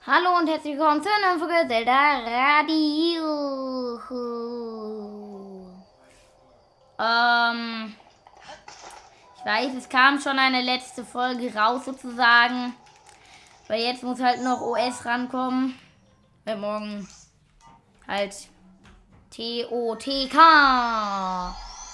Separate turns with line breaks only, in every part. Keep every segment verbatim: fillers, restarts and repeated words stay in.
Hallo und herzlich willkommen zu einer Folge Zelda Radio. Ähm, ich weiß, es kam schon eine letzte Folge raus sozusagen. Weil jetzt muss halt noch O S rankommen. Weil morgen halt T O T K.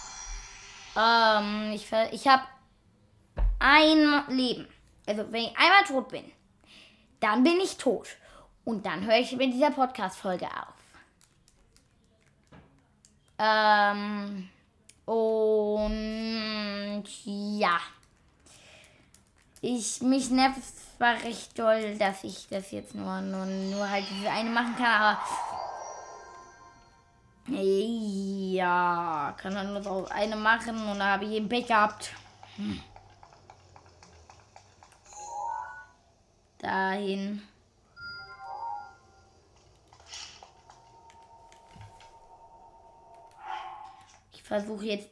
Ähm, ich, ich habe ein Leben. Also wenn ich einmal tot bin, dann bin ich tot. Und dann höre ich mit dieser Podcast-Folge auf. Ähm, und ja. Ich, mich nervt es zwar recht doll, dass ich das jetzt nur, nur, nur halt diese eine machen kann, aber ja, kann dann nur so eine machen und dann habe ich ein Pech gehabt. Hm. Dahin. Ich versuche jetzt.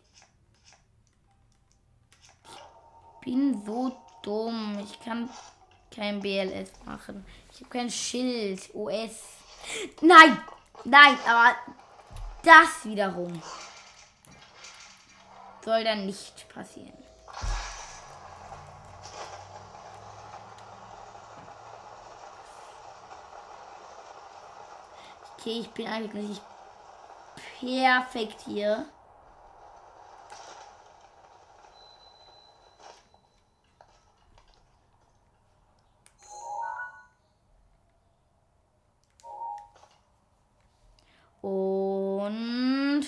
Ich bin so dumm. Ich kann kein B L S machen. Ich habe kein Schild. O S. Nein! Nein, aber das wiederum soll dann nicht passieren. Okay, ich bin eigentlich perfekt hier. Und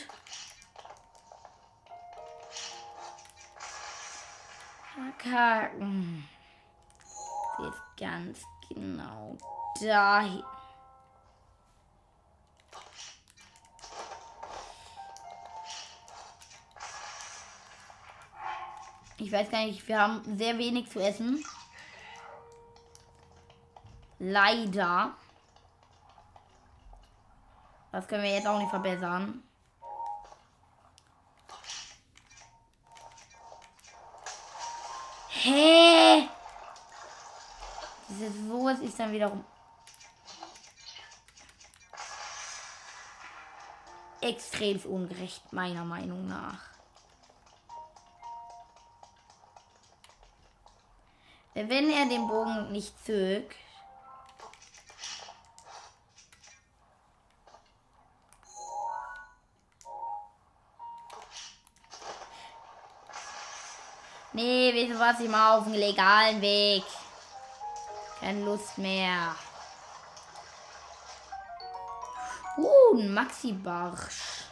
verkacken. Jetzt ganz genau dahin. Ich weiß gar nicht, wir haben sehr wenig zu essen. Leider. Das können wir jetzt auch nicht verbessern. Hä? Dieses sowas ist dann wiederum extrem ungerecht, meiner Meinung nach. Wenn er den Bogen nicht zögt, nee, wieso was ich mal auf dem legalen Weg? Keine Lust mehr. Uh, ein Maxi-Barsch.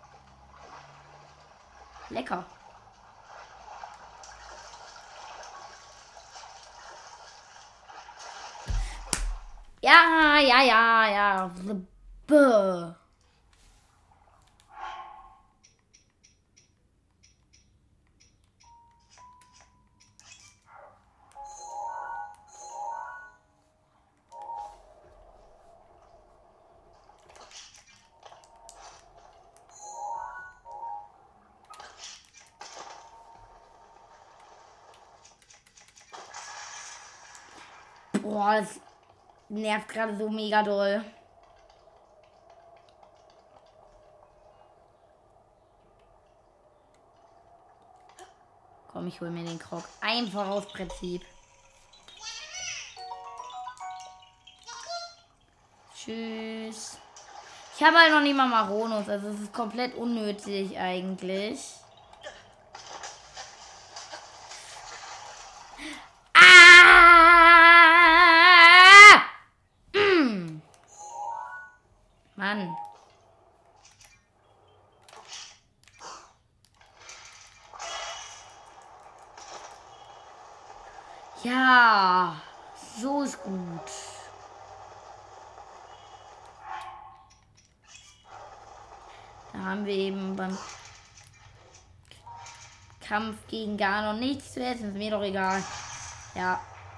Lecker. Ja, ja, ja, ja. Buh. Boah, das nervt gerade so mega doll. Komm, ich hol mir den Krog. Einfach aus Prinzip. Tschüss. Ich habe halt noch nicht mal Maronus, also es ist komplett unnötig eigentlich. Mann. Ja, so ist gut. Da haben wir eben beim Kampf gegen Ganon nichts zu essen. Ist mir doch egal. Ja.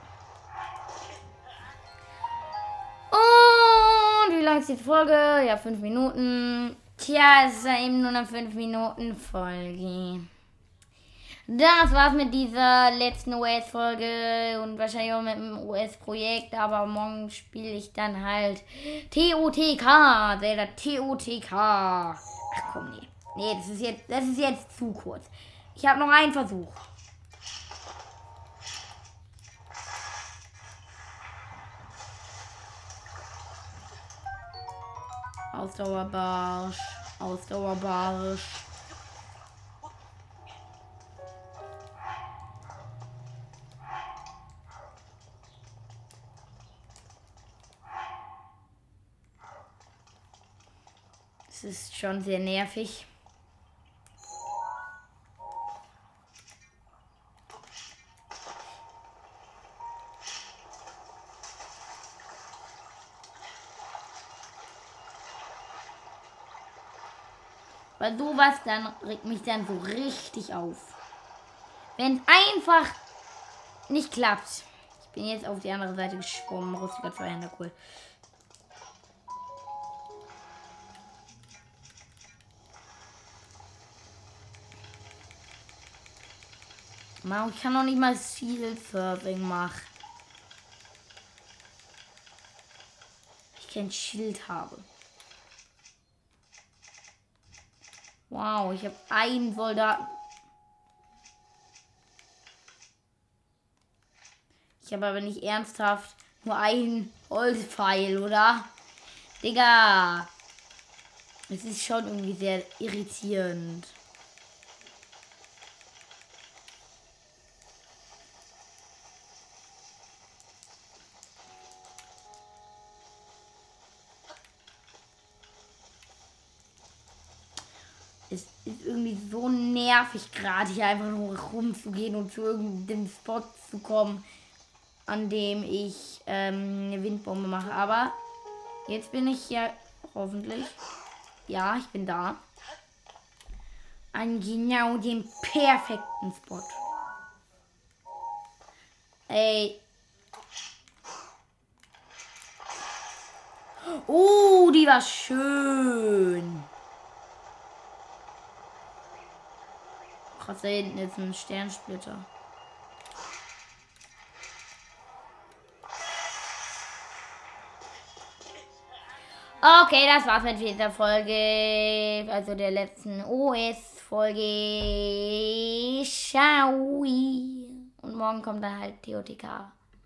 Und wie lang ist die Folge? Ja, fünf Minuten. Tja, es ist ja eben nur eine fünf Minuten Folge. Das war's mit dieser letzten O S-Folge und wahrscheinlich auch mit dem O S-Projekt, aber morgen spiele ich dann halt T O T K, Zelda T O T K. Ach komm, nee. Nee, das ist jetzt, das ist jetzt zu kurz. Ich habe noch einen Versuch. Ausdauerbarsch, Ausdauerbarsch. Das ist schon sehr nervig. Weil sowas dann regt mich dann so richtig auf. Wenn es einfach nicht klappt. Ich bin jetzt auf die andere Seite geschwommen. Rustiger Zweihänder, cool. Mann, ich kann noch nicht mal Shield Surfing machen. Ich kein Schild habe. Wow, ich habe einen Soldaten. Ich habe aber nicht ernsthaft nur einen Holzpfeil, oder? Digga. Es ist schon irgendwie sehr irritierend. Es ist irgendwie so nervig, gerade hier einfach nur rumzugehen und zu irgendeinem Spot zu kommen, an dem ich ähm, eine Windbombe mache. Aber jetzt bin ich ja hoffentlich. Ja, ich bin da. An genau dem perfekten Spot. Ey. Oh, die war schön. Krass, da hinten ist ein Sternsplitter. Okay, das war's mit dieser Folge. Also der letzten O S-Folge. Ciao. Und morgen kommt dann halt T O T K.